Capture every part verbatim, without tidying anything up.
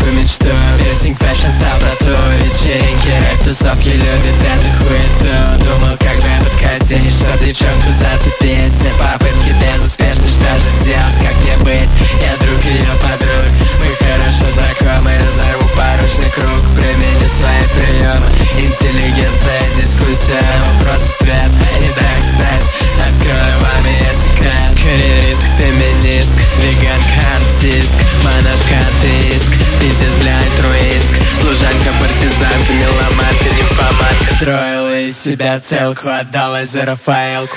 мечту. Пирсинг фэшн стал тату. Вечеринки, рейв, тусовки, любит эту хуету. Думал, как бы подкатить, что девчонку зацепить. Все попытки безуспешны, что же делать, как мне быть? Я друг ее подруг, мы хорошо знакомы. Разорву порочный круг, применю свои приемы. Интеллигентная дискуссия, вопрос-ответ. И так знать, открою вам ее секрет. Карьерист, феминист, веганка, артист, монашка, атеист, пиздец, бля, альтруист, служанка, партизанка, меломанка, нимфоманка. Строила из себя целку, отдалась за Рафаэлку.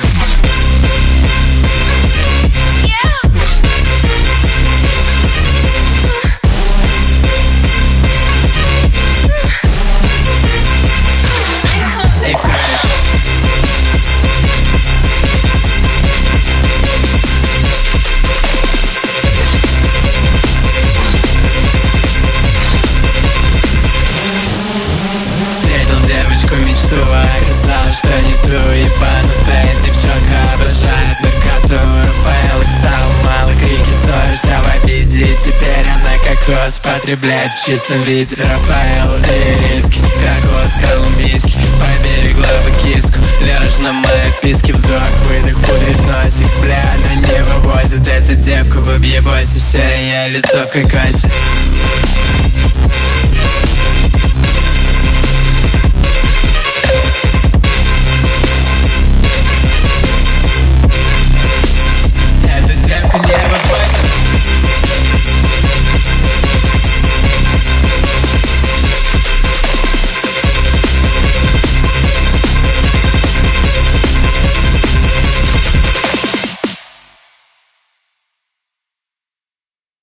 Девочку мечту, оказалось, что не ту. Ебанутая девчонка обожает наркоту. Рафаэлок стал мало, крики, ссоры, вся в обиде. Теперь она кокос потребляет в чистом виде. Рафаэл лирийский, кокос колумбийский. Поберегла бы киску, лежь на моей вписке. Вдох, выдох, пудрит носик. Бля, она не вывозит эту девку в объебосе. Все ее лицо в кокосе.